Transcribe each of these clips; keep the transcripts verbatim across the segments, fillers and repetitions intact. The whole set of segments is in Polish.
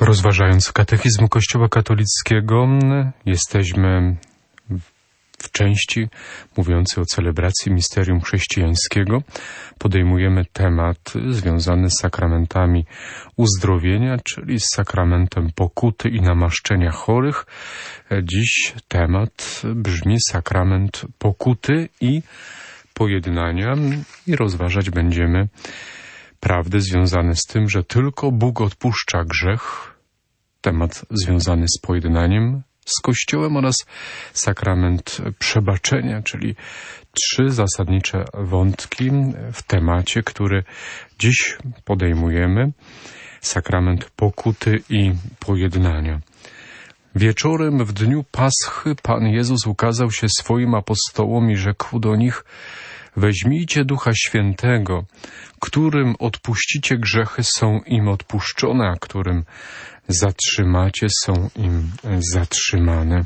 Rozważając katechizm Kościoła katolickiego, jesteśmy w części mówiącej o celebracji misterium chrześcijańskiego. Podejmujemy temat związany z sakramentami uzdrowienia, czyli z sakramentem pokuty i namaszczenia chorych. Dziś temat brzmi sakrament pokuty i pojednania i rozważać będziemy prawdy związane z tym, że tylko Bóg odpuszcza grzech, temat związany z pojednaniem z Kościołem oraz sakrament przebaczenia, czyli trzy zasadnicze wątki w temacie, który dziś podejmujemy, sakrament pokuty i pojednania. Wieczorem w dniu Paschy Pan Jezus ukazał się swoim apostołom i rzekł do nich: weźmijcie Ducha Świętego, którym odpuścicie grzechy, są im odpuszczone, a którym zatrzymacie, są im zatrzymane.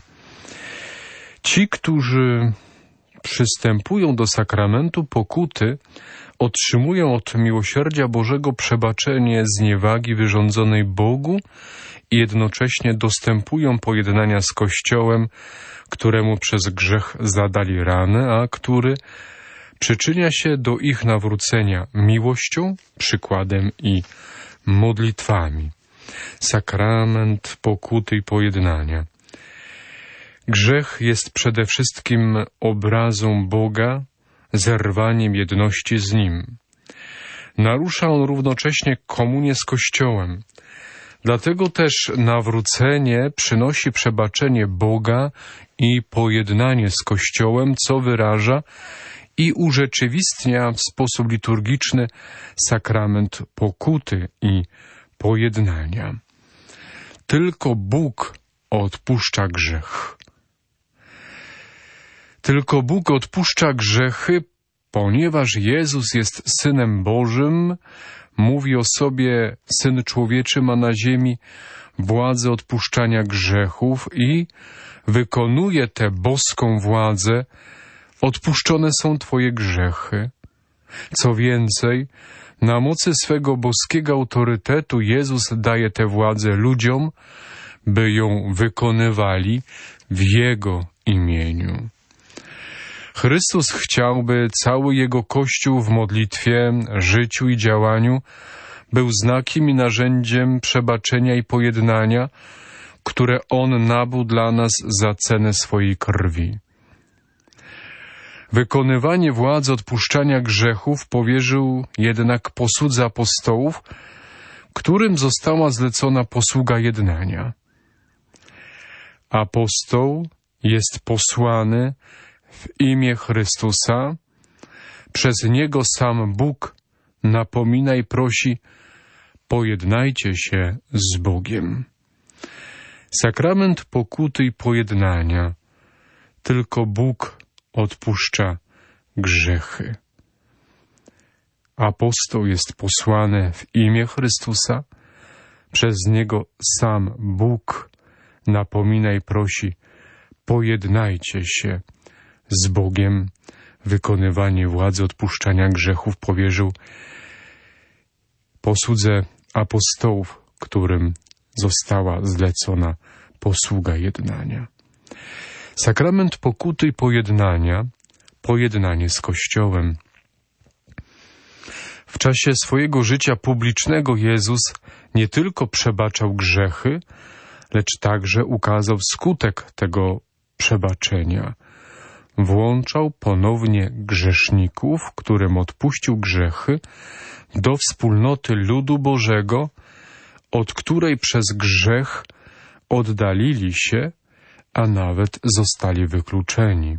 Ci, którzy przystępują do sakramentu pokuty, otrzymują od miłosierdzia Bożego przebaczenie zniewagi wyrządzonej Bogu i jednocześnie dostępują pojednania z Kościołem, któremu przez grzech zadali ranę, a który przyczynia się do ich nawrócenia miłością, przykładem i modlitwami. Sakrament pokuty i pojednania. Grzech jest przede wszystkim obrazą Boga, zerwaniem jedności z Nim. Narusza on równocześnie komunię z Kościołem. Dlatego też nawrócenie przynosi przebaczenie Boga i pojednanie z Kościołem, co wyraża i urzeczywistnia w sposób liturgiczny sakrament pokuty i pojednania. Tylko Bóg odpuszcza grzech. Tylko Bóg odpuszcza grzechy, ponieważ Jezus jest Synem Bożym, mówi o sobie: Syn Człowieczy ma na ziemi władzę odpuszczania grzechów i wykonuje tę boską władzę. Odpuszczone są Twoje grzechy. Co więcej, na mocy swego boskiego autorytetu Jezus daje tę władzę ludziom, by ją wykonywali w Jego imieniu. Chrystus chciał, by cały Jego Kościół w modlitwie, życiu i działaniu był znakiem i narzędziem przebaczenia i pojednania, które On nabył dla nas za cenę swojej krwi. Wykonywanie władzy odpuszczania grzechów powierzył jednak posłudze apostołów, którym została zlecona posługa jednania. Apostoł jest posłany w imię Chrystusa, przez Niego sam Bóg napomina i prosi: pojednajcie się z Bogiem. Sakrament pokuty i pojednania. Tylko Bóg odpuszcza grzechy. Apostoł jest posłany w imię Chrystusa, przez Niego sam Bóg napomina i prosi: pojednajcie się z Bogiem. Wykonywanie władzy odpuszczania grzechów powierzył posłudze apostołów, którym została zlecona posługa jednania. Sakrament pokuty i pojednania, pojednanie z Kościołem. W czasie swojego życia publicznego Jezus nie tylko przebaczał grzechy, lecz także ukazał skutek tego przebaczenia. Włączał ponownie grzeszników, którym odpuścił grzechy, do wspólnoty ludu Bożego, od której przez grzech oddalili się, a nawet zostali wykluczeni.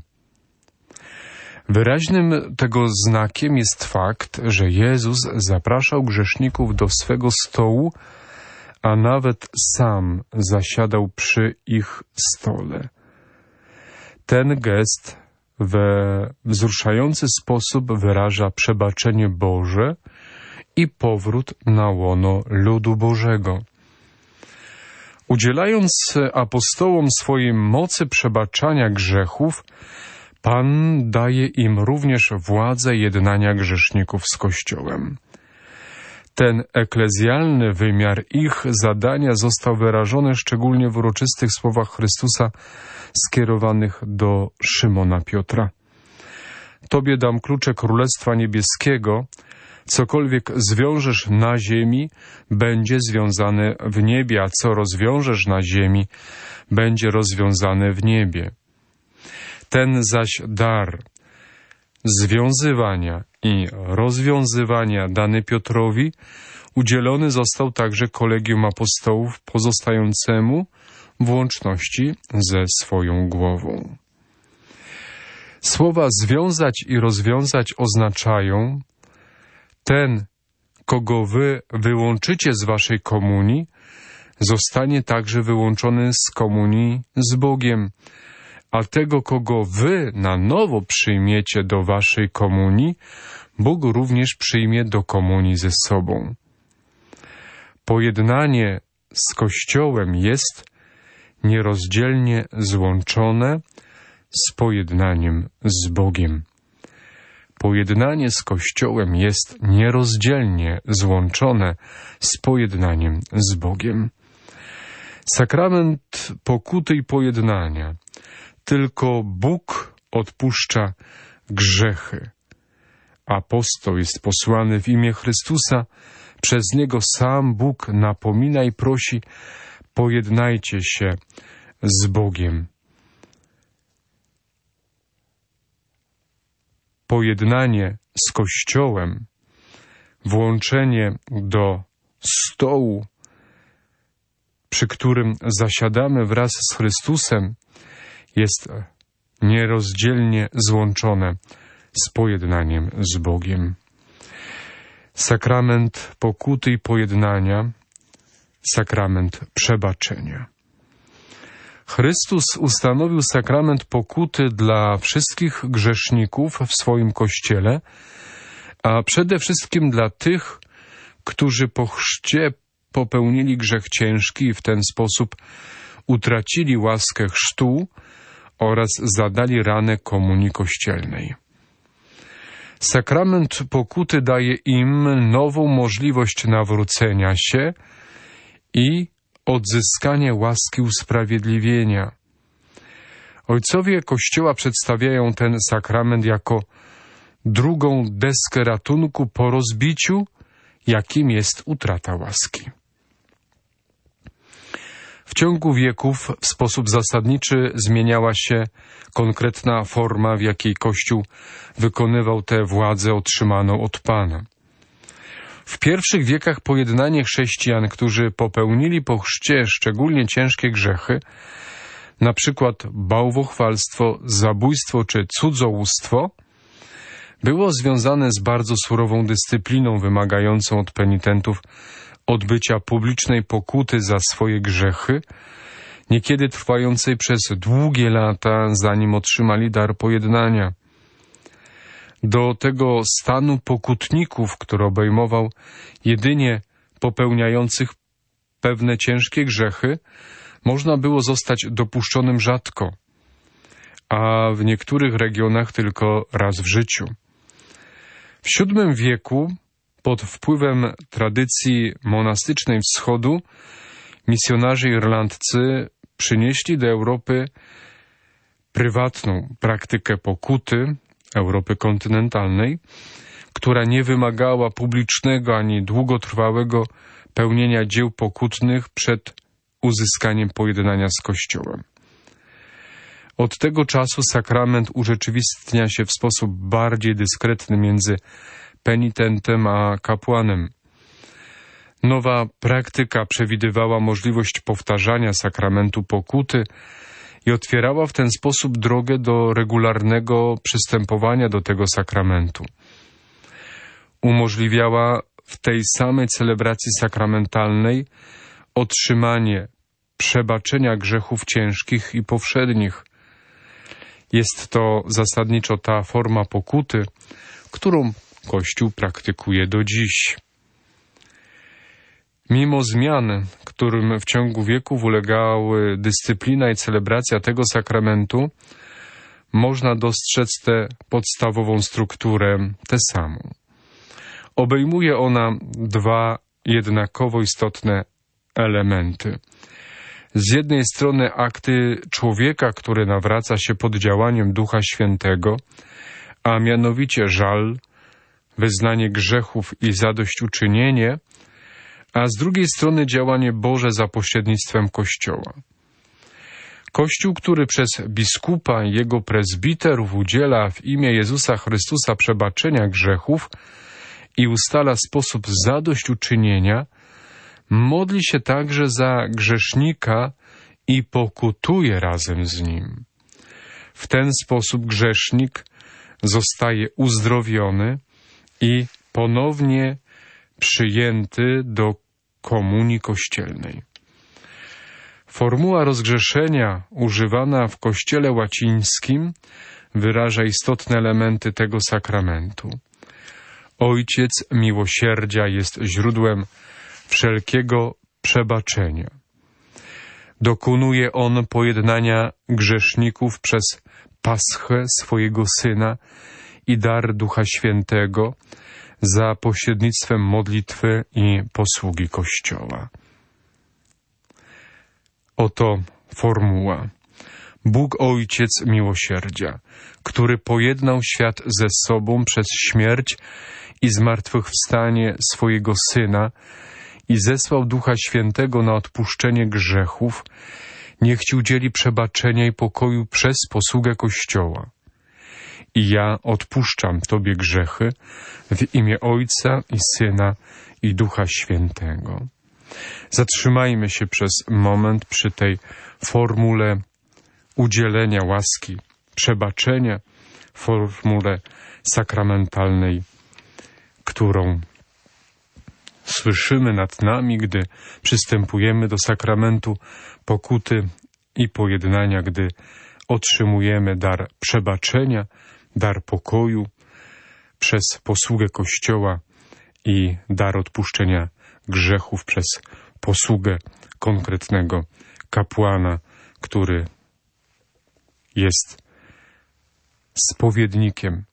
Wyraźnym tego znakiem jest fakt, że Jezus zapraszał grzeszników do swego stołu, a nawet sam zasiadał przy ich stole. Ten gest we wzruszający sposób wyraża przebaczenie Boże i powrót na łono ludu Bożego. Udzielając apostołom swojej mocy przebaczania grzechów, Pan daje im również władzę jednania grzeszników z Kościołem. Ten eklezjalny wymiar ich zadania został wyrażony szczególnie w uroczystych słowach Chrystusa skierowanych do Szymona Piotra. Tobie dam klucze Królestwa Niebieskiego, cokolwiek zwiążesz na ziemi, będzie związane w niebie, a co rozwiążesz na ziemi, będzie rozwiązane w niebie. Ten zaś dar związywania i rozwiązywania dany Piotrowi udzielony został także kolegium apostołów pozostającemu w łączności ze swoją głową. Słowa związać i rozwiązać oznaczają: ten, kogo wy wyłączycie z waszej komunii, zostanie także wyłączony z komunii z Bogiem, a tego, kogo wy na nowo przyjmiecie do waszej komunii, Bóg również przyjmie do komunii ze sobą. Pojednanie z Kościołem jest nierozdzielnie złączone z pojednaniem z Bogiem. Pojednanie z Kościołem jest nierozdzielnie złączone z pojednaniem z Bogiem. Sakrament pokuty i pojednania. Tylko Bóg odpuszcza grzechy. Apostoł jest posłany w imię Chrystusa. Przez Niego sam Bóg napomina i prosi: pojednajcie się z Bogiem. Pojednanie z Kościołem, włączenie do stołu, przy którym zasiadamy wraz z Chrystusem, jest nierozdzielnie złączone z pojednaniem z Bogiem. Sakrament pokuty i pojednania, sakrament przebaczenia. Chrystus ustanowił sakrament pokuty dla wszystkich grzeszników w swoim Kościele, a przede wszystkim dla tych, którzy po chrzcie popełnili grzech ciężki i w ten sposób utracili łaskę chrztu oraz zadali ranę komunii kościelnej. Sakrament pokuty daje im nową możliwość nawrócenia się i odzyskanie łaski usprawiedliwienia. Ojcowie Kościoła przedstawiają ten sakrament jako drugą deskę ratunku po rozbiciu, jakim jest utrata łaski. W ciągu wieków w sposób zasadniczy zmieniała się konkretna forma, w jakiej Kościół wykonywał tę władzę otrzymaną od Pana. W pierwszych wiekach pojednanie chrześcijan, którzy popełnili po chrzcie szczególnie ciężkie grzechy, na przykład bałwochwalstwo, zabójstwo czy cudzołóstwo, było związane z bardzo surową dyscypliną wymagającą od penitentów odbycia publicznej pokuty za swoje grzechy, niekiedy trwającej przez długie lata, zanim otrzymali dar pojednania. Do tego stanu pokutników, który obejmował jedynie popełniających pewne ciężkie grzechy, można było zostać dopuszczonym rzadko, a w niektórych regionach tylko raz w życiu. W siódmym wieku, pod wpływem tradycji monastycznej Wschodu, misjonarze irlandzcy przynieśli do Europy prywatną praktykę pokuty, Europy kontynentalnej, która nie wymagała publicznego ani długotrwałego pełnienia dzieł pokutnych przed uzyskaniem pojednania z Kościołem. Od tego czasu sakrament urzeczywistnia się w sposób bardziej dyskretny między penitentem a kapłanem. Nowa praktyka przewidywała możliwość powtarzania sakramentu pokuty i otwierała w ten sposób drogę do regularnego przystępowania do tego sakramentu. Umożliwiała w tej samej celebracji sakramentalnej otrzymanie przebaczenia grzechów ciężkich i powszednich. Jest to zasadniczo ta forma pokuty, którą Kościół praktykuje do dziś. Mimo zmian, którym w ciągu wieków ulegały dyscyplina i celebracja tego sakramentu, można dostrzec tę podstawową strukturę, tę samą. Obejmuje ona dwa jednakowo istotne elementy. Z jednej strony akty człowieka, który nawraca się pod działaniem Ducha Świętego, a mianowicie żal, wyznanie grzechów i zadośćuczynienie, a z drugiej strony działanie Boże za pośrednictwem Kościoła. Kościół, który przez biskupa i jego prezbiterów udziela w imię Jezusa Chrystusa przebaczenia grzechów i ustala sposób zadośćuczynienia, modli się także za grzesznika i pokutuje razem z nim. W ten sposób grzesznik zostaje uzdrowiony i ponownie przyjęty do komunii kościelnej. Formuła rozgrzeszenia używana w Kościele łacińskim wyraża istotne elementy tego sakramentu. Ojciec miłosierdzia jest źródłem wszelkiego przebaczenia. Dokonuje on pojednania grzeszników przez paschę swojego Syna i dar Ducha Świętego za pośrednictwem modlitwy i posługi Kościoła. Oto formuła. Bóg Ojciec miłosierdzia, który pojednał świat ze sobą przez śmierć i zmartwychwstanie swojego Syna i zesłał Ducha Świętego na odpuszczenie grzechów, niech Ci udzieli przebaczenia i pokoju przez posługę Kościoła. I ja odpuszczam Tobie grzechy w imię Ojca i Syna i Ducha Świętego. Zatrzymajmy się przez moment przy tej formule udzielenia łaski, przebaczenia, formule sakramentalnej, którą słyszymy nad nami, gdy przystępujemy do sakramentu pokuty i pojednania, gdy otrzymujemy dar przebaczenia, dar pokoju przez posługę Kościoła i dar odpuszczenia grzechów przez posługę konkretnego kapłana, który jest spowiednikiem.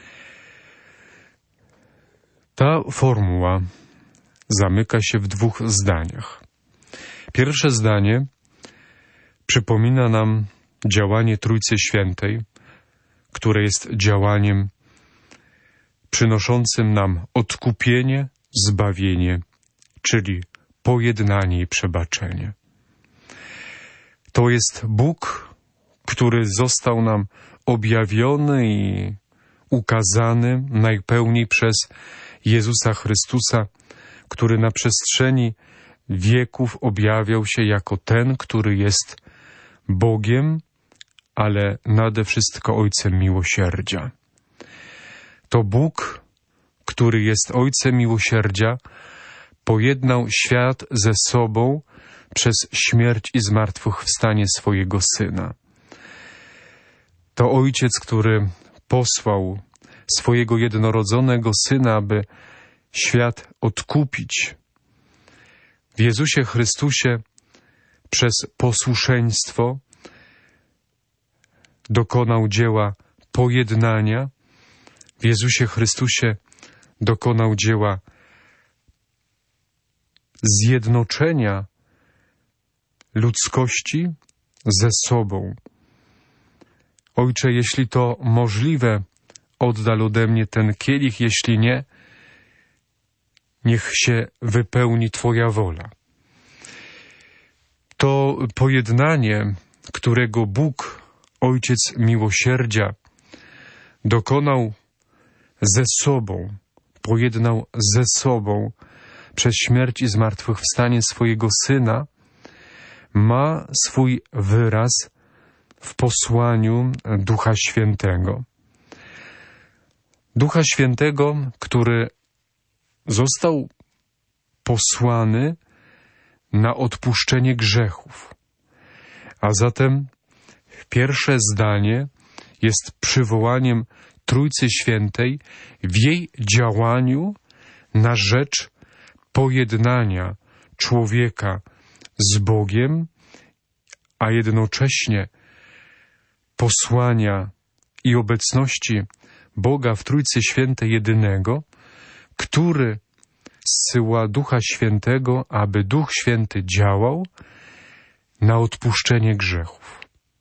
Ta formuła zamyka się w dwóch zdaniach. Pierwsze zdanie przypomina nam działanie Trójcy Świętej, które jest działaniem przynoszącym nam odkupienie, zbawienie, czyli pojednanie i przebaczenie. To jest Bóg, który został nam objawiony i ukazany najpełniej przez Jezusa Chrystusa, który na przestrzeni wieków objawiał się jako ten, który jest Bogiem, ale nade wszystko Ojcem miłosierdzia. To Bóg, który jest Ojcem miłosierdzia, pojednał świat ze sobą przez śmierć i zmartwychwstanie swojego Syna. To Ojciec, który posłał swojego jednorodzonego Syna, aby świat odkupić. W Jezusie Chrystusie przez posłuszeństwo dokonał dzieła pojednania. W Jezusie Chrystusie dokonał dzieła zjednoczenia ludzkości ze sobą. Ojcze, jeśli to możliwe, oddal ode mnie ten kielich, jeśli nie, niech się wypełni Twoja wola. To pojednanie, którego Bóg, Ojciec miłosierdzia, dokonał ze sobą, pojednał ze sobą przez śmierć i zmartwychwstanie swojego Syna, ma swój wyraz w posłaniu Ducha Świętego. Ducha Świętego, który został posłany na odpuszczenie grzechów. A zatem pierwsze zdanie jest przywołaniem Trójcy Świętej w jej działaniu na rzecz pojednania człowieka z Bogiem, a jednocześnie posłania i obecności Boga w Trójcy Świętej jedynego, który zsyła Ducha Świętego, aby Duch Święty działał na odpuszczenie grzechów.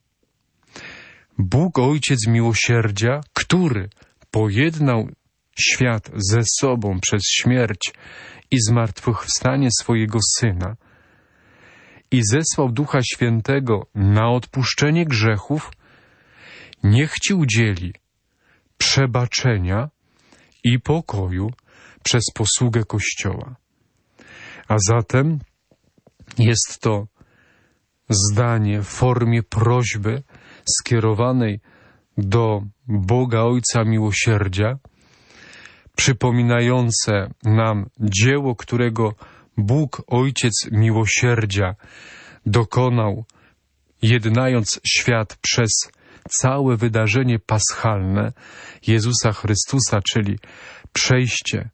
Bóg Ojciec miłosierdzia, który pojednał świat ze sobą przez śmierć i zmartwychwstanie swojego Syna i zesłał Ducha Świętego na odpuszczenie grzechów, niech Ci udzieli przebaczenia i pokoju przez posługę Kościoła. A zatem jest to zdanie w formie prośby skierowanej do Boga Ojca Miłosierdzia, przypominające nam dzieło, którego Bóg Ojciec Miłosierdzia dokonał, jednając świat przez całe wydarzenie paschalne Jezusa Chrystusa, czyli przejście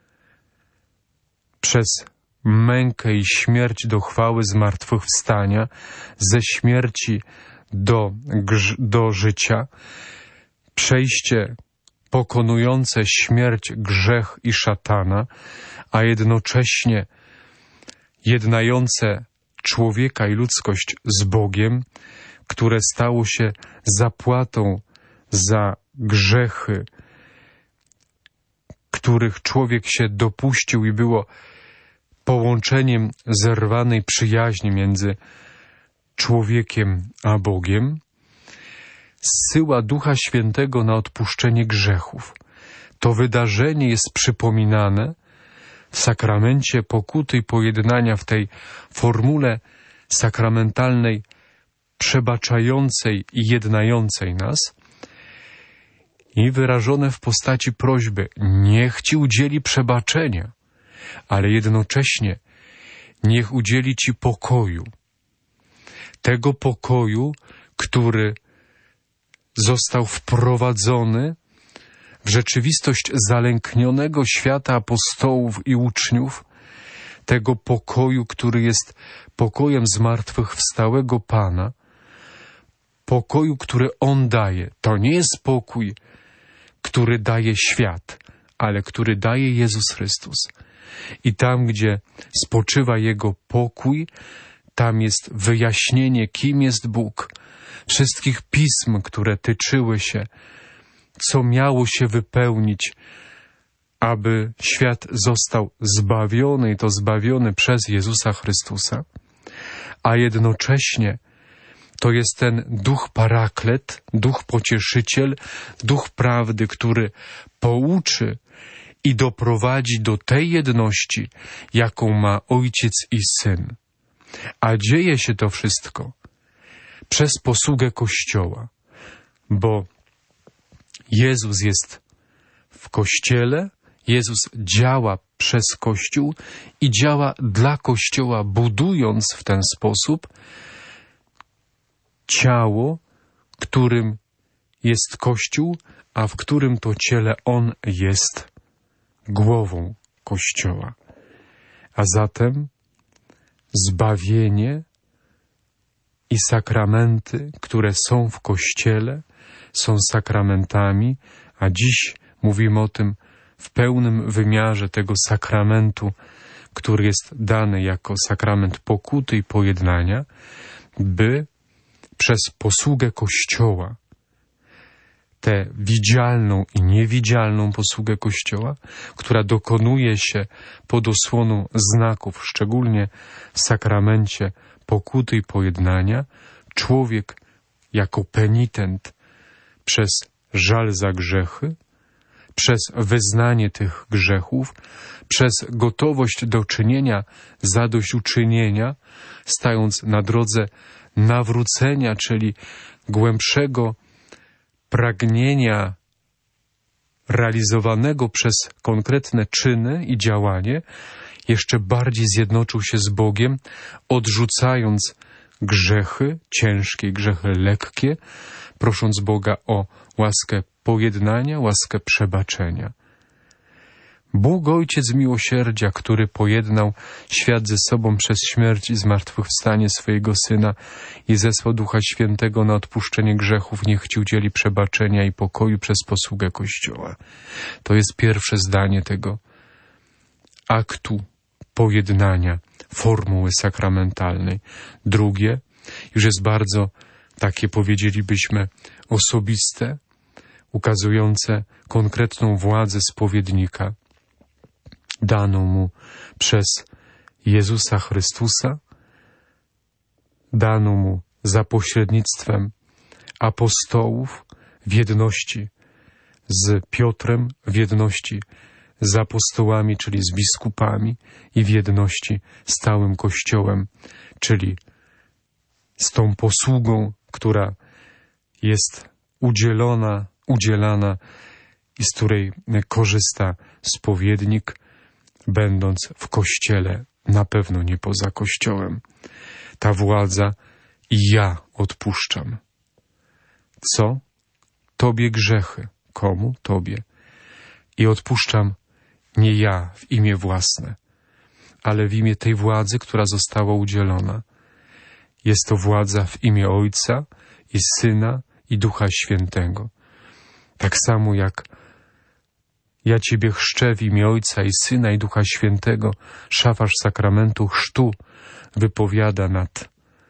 przez mękę i śmierć do chwały zmartwychwstania, ze śmierci do, do życia, przejście pokonujące śmierć, grzech i szatana, a jednocześnie jednające człowieka i ludzkość z Bogiem, które stało się zapłatą za grzechy, których człowiek się dopuścił i było połączeniem zerwanej przyjaźni między człowiekiem a Bogiem, zsyła Ducha Świętego na odpuszczenie grzechów. To wydarzenie jest przypominane w sakramencie pokuty i pojednania, w tej formule sakramentalnej przebaczającej i jednającej nas i wyrażone w postaci prośby: niech Ci udzieli przebaczenia, ale jednocześnie niech udzieli Ci pokoju. Tego pokoju, który został wprowadzony w rzeczywistość zalęknionego świata apostołów i uczniów, tego pokoju, który jest pokojem zmartwychwstałego Pana, pokoju, który On daje. To nie jest pokój, który daje świat, ale który daje Jezus Chrystus. I tam, gdzie spoczywa Jego pokój, tam jest wyjaśnienie, kim jest Bóg, wszystkich pism, które tyczyły się, co miało się wypełnić, aby świat został zbawiony, i to zbawiony przez Jezusa Chrystusa, a jednocześnie to jest ten Duch Paraklet, Duch Pocieszyciel, Duch Prawdy, który pouczy i doprowadzi do tej jedności, jaką ma Ojciec i Syn. A dzieje się to wszystko przez posługę Kościoła, bo Jezus jest w Kościele, Jezus działa przez Kościół i działa dla Kościoła, budując w ten sposób ciało, którym jest Kościół, a w którym to ciele On jest głową Kościoła. A zatem zbawienie i sakramenty, które są w Kościele, są sakramentami, a dziś mówimy o tym w pełnym wymiarze tego sakramentu, który jest dany jako sakrament pokuty i pojednania, by przez posługę Kościoła, tę widzialną i niewidzialną posługę Kościoła, która dokonuje się pod osłoną znaków, szczególnie w sakramencie pokuty i pojednania, człowiek jako penitent przez żal za grzechy, przez wyznanie tych grzechów, przez gotowość do czynienia zadośćuczynienia, stając na drodze nawrócenia, czyli głębszego pragnienia realizowanego przez konkretne czyny i działanie, jeszcze bardziej zjednoczył się z Bogiem, odrzucając grzechy ciężkie i grzechy lekkie, prosząc Boga o łaskę pojednania, łaskę przebaczenia. Bóg Ojciec miłosierdzia, który pojednał świat ze sobą przez śmierć i zmartwychwstanie swojego Syna i zesłał Ducha Świętego na odpuszczenie grzechów, niech Ci udzieli przebaczenia i pokoju przez posługę Kościoła. To jest pierwsze zdanie tego aktu pojednania, formuły sakramentalnej. Drugie już jest bardzo takie, powiedzielibyśmy, osobiste, ukazujące konkretną władzę spowiednika, daną mu przez Jezusa Chrystusa, daną mu za pośrednictwem apostołów w jedności z Piotrem, w jedności z apostołami, czyli z biskupami i w jedności z całym Kościołem, czyli z tą posługą, która jest udzielona, udzielana i z której korzysta spowiednik, będąc w Kościele, na pewno nie poza Kościołem. Ta władza i ja odpuszczam. Co? Tobie grzechy. Komu? Tobie. I odpuszczam nie ja w imię własne, ale w imię tej władzy, która została udzielona. Jest to władza w imię Ojca i Syna i Ducha Świętego. Tak samo jak ja Ciebie chrzczę w imię Ojca i Syna i Ducha Świętego, szafarz sakramentu chrztu wypowiada nad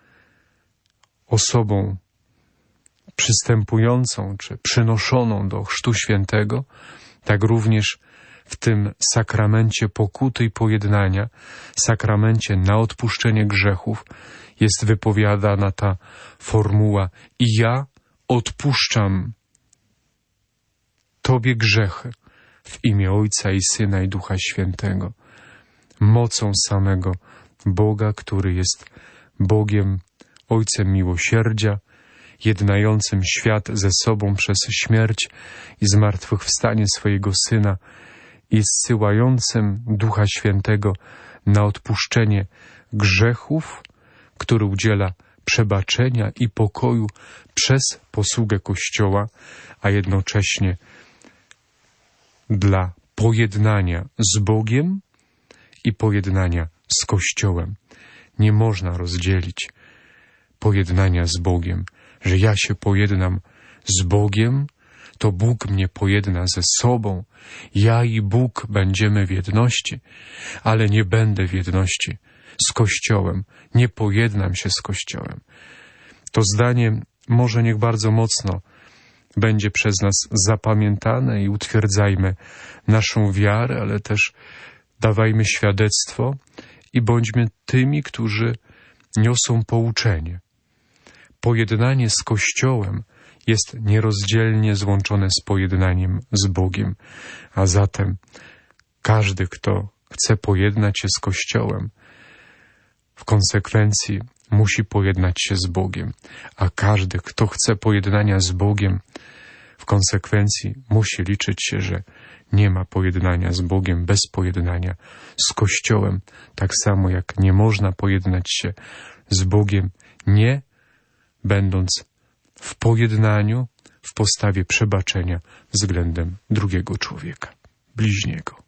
osobą przystępującą czy przynoszoną do chrztu świętego, tak również w tym sakramencie pokuty i pojednania, sakramencie na odpuszczenie grzechów, jest wypowiadana ta formuła i ja odpuszczam Tobie grzechy w imię Ojca i Syna i Ducha Świętego. Mocą samego Boga, który jest Bogiem, Ojcem miłosierdzia, jednającym świat ze sobą przez śmierć i zmartwychwstanie swojego Syna i zsyłającym Ducha Świętego na odpuszczenie grzechów, który udziela przebaczenia i pokoju przez posługę Kościoła, a jednocześnie dla pojednania z Bogiem i pojednania z Kościołem. Nie można rozdzielić pojednania z Bogiem, że ja się pojednam z Bogiem, to Bóg mnie pojedna ze sobą, ja i Bóg będziemy w jedności, ale nie będę w jedności z Kościołem, nie pojednam się z Kościołem. To zdanie może niech bardzo mocno będzie przez nas zapamiętane i utwierdzajmy naszą wiarę, ale też dawajmy świadectwo i bądźmy tymi, którzy niosą pouczenie. Pojednanie z Kościołem jest nierozdzielnie złączone z pojednaniem z Bogiem, a zatem każdy, kto chce pojednać się z Kościołem, w konsekwencji musi pojednać się z Bogiem, a każdy, kto chce pojednania z Bogiem, w konsekwencji musi liczyć się, że nie ma pojednania z Bogiem bez pojednania z Kościołem, tak samo jak nie można pojednać się z Bogiem, nie będąc w pojednaniu, w postawie przebaczenia względem drugiego człowieka, bliźniego.